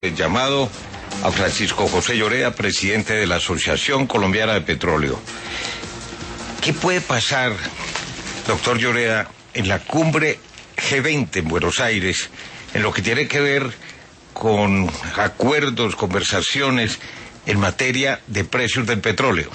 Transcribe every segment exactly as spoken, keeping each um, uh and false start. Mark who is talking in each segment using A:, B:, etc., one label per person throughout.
A: El llamado a Francisco José Lloreda, presidente de la Asociación Colombiana de Petróleo. ¿Qué puede pasar, doctor Lloreda, en la cumbre G veinte en Buenos Aires, en lo que tiene que ver con acuerdos, conversaciones en materia de precios del petróleo?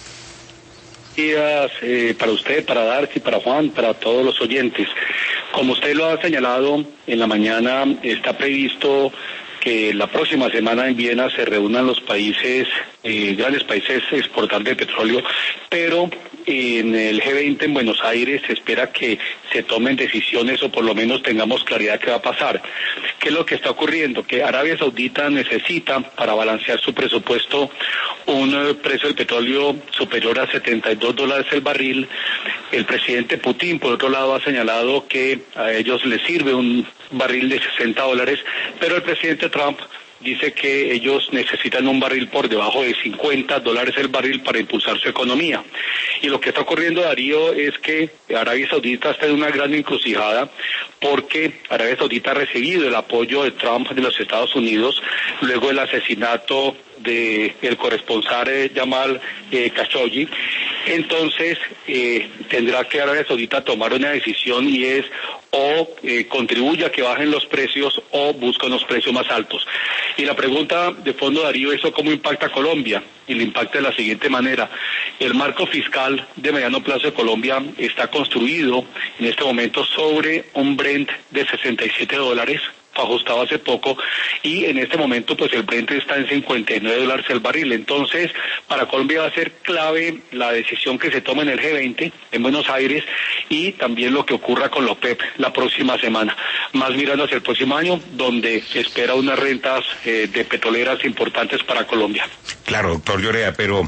B: Días eh, para usted, para Darcy, para Juan, para todos los oyentes. Como usted lo ha señalado, en la mañana está previsto que la próxima semana en Viena se reúnan los países, eh, grandes países exportantes de petróleo, pero en el G veinte en Buenos Aires se espera que se tomen decisiones o por lo menos tengamos claridad qué va a pasar. ¿Qué es lo que está ocurriendo? Que Arabia Saudita necesita, para balancear su presupuesto, un uh, precio del petróleo superior a setenta y dos dólares el barril. El presidente Putin, por otro lado, ha señalado que a ellos les sirve un barril de sesenta dólares, pero el presidente Trump dice que ellos necesitan un barril por debajo de cincuenta dólares el barril para impulsar su economía. Y lo que está ocurriendo, Darío, es que Arabia Saudita está en una gran encrucijada porque Arabia Saudita ha recibido el apoyo de Trump de los Estados Unidos luego del asesinato de el corresponsal eh, Jamal eh, Khashoggi. Entonces eh, tendrá que Arabia Saudita tomar una decisión y es o eh, contribuye a que bajen los precios o busca unos precios más altos. Y la pregunta de fondo, Darío, ¿eso cómo impacta a Colombia? Y le impacta de la siguiente manera. El marco fiscal de mediano plazo de Colombia está construido en este momento sobre un Brent de sesenta y siete dólares, ajustado hace poco, y en este momento pues el Brent está en cincuenta y nueve dólares el barril. Entonces, para Colombia va a ser clave la decisión que se tome en el G veinte en Buenos Aires y también lo que ocurra con la OPEP la próxima semana, más mirando hacia el próximo año, donde se espera unas rentas eh, de petroleras importantes para Colombia.
A: Claro, doctor Lloreda, pero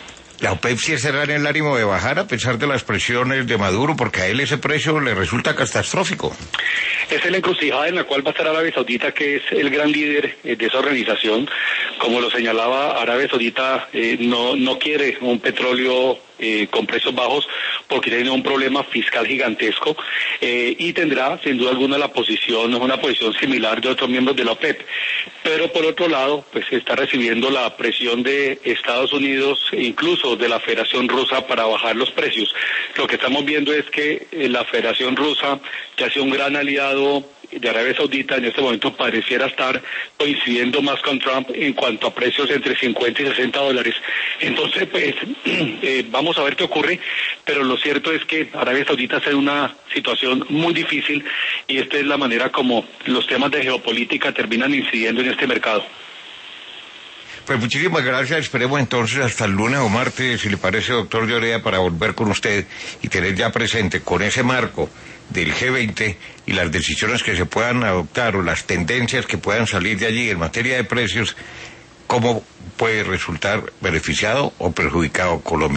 A: la OPEP sí estará en el ánimo de bajar a pesar de las presiones de Maduro, porque a él ese precio le resulta catastrófico.
B: Esa es la encrucijada en la cual va a estar Arabia Saudita, que es el gran líder eh, de esa organización. Como lo señalaba, Arabia Saudita eh, no, no quiere un petróleo eh, con precios bajos porque tiene un problema fiscal gigantesco eh, y tendrá sin duda alguna la posición, una posición similar de otros miembros de la OPEP. Pero por otro lado, pues está recibiendo la presión de Estados Unidos e incluso de la Federación Rusa para bajar los precios. Lo que estamos viendo es que eh, la Federación Rusa, que ha sido un gran aliado de Arabia Saudita, en este momento pareciera estar coincidiendo más con Trump en cuanto a precios entre cincuenta y sesenta dólares. Entonces, pues, eh, vamos a ver qué ocurre, pero lo cierto es que Arabia Saudita está en una situación muy difícil y esta es la manera como los temas de geopolítica terminan incidiendo en este mercado.
A: Pues muchísimas gracias, esperemos entonces hasta el lunes o martes, si le parece, doctor Lloreda, para volver con usted y tener ya presente con ese marco del G veinte y las decisiones que se puedan adoptar o las tendencias que puedan salir de allí en materia de precios, cómo puede resultar beneficiado o perjudicado Colombia.